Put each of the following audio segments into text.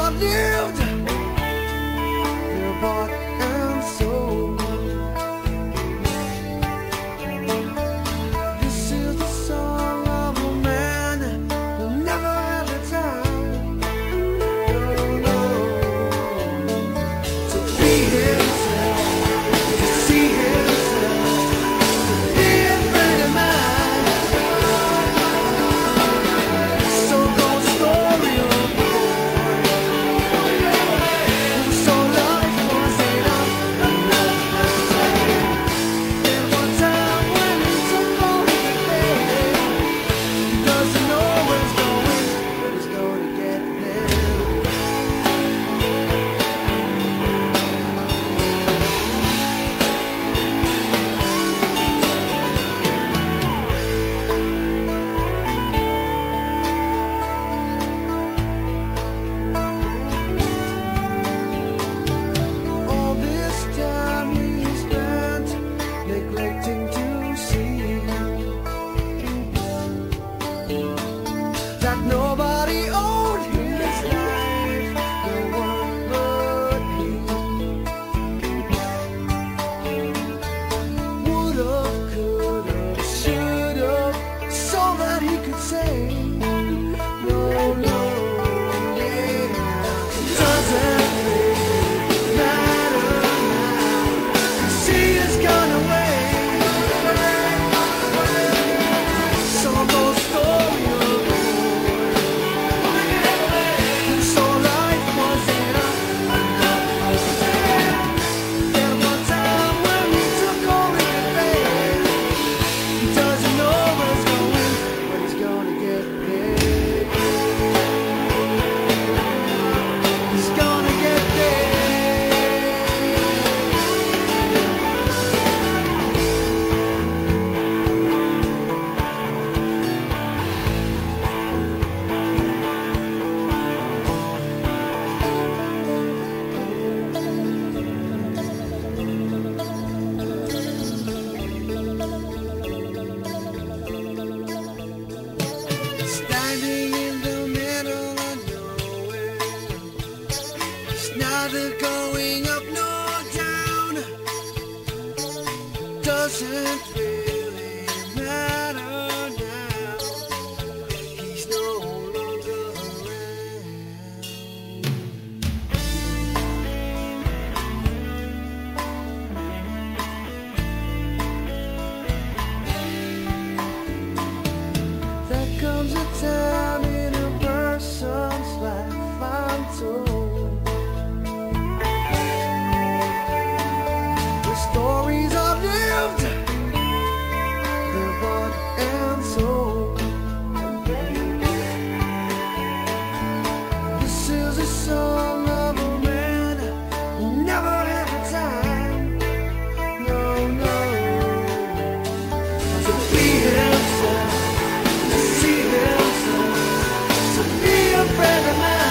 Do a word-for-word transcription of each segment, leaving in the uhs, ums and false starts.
outlived their bought and sold. This is the song of a man who never had the time, no, no, to be himself, to see himself, to be a friend of mine. So goes the story of a boy who saw life was enough. There was time when he took all he could bear. He doesn't know where he's going, but he's going to get there. All this time he spent neglecting to see that nobody owned his life, no one but he. Would've, could've, should've, so that he could say no, no, yeah. Doesn't really matter now. She has gone away. So goes the story of a boy who saw life was enough. There was time when he took all he could bear. He doesn't know where he's going, but he's gonna get there. He's gonna get there. Standing in the middle of nowhere, it's neither going up nor down. Doesn't really matter now. He's no longer around. There comes a time in a person's life, I'm told, the stories I've lived, they're bought and sold. This is a song of a man who never had the time, no, no, to be himself, to see himself, to be a friend of mine.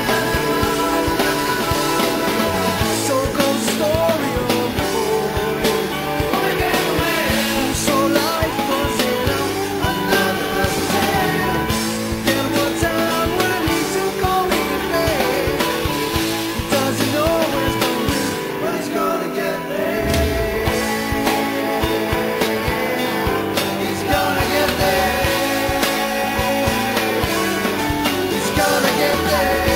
So goes the story of a boy who saw life was enough. There was time when he took all he could bear. He doesn't know where he's going, but he's gonna get there. He's gonna get there. He's gonna get there.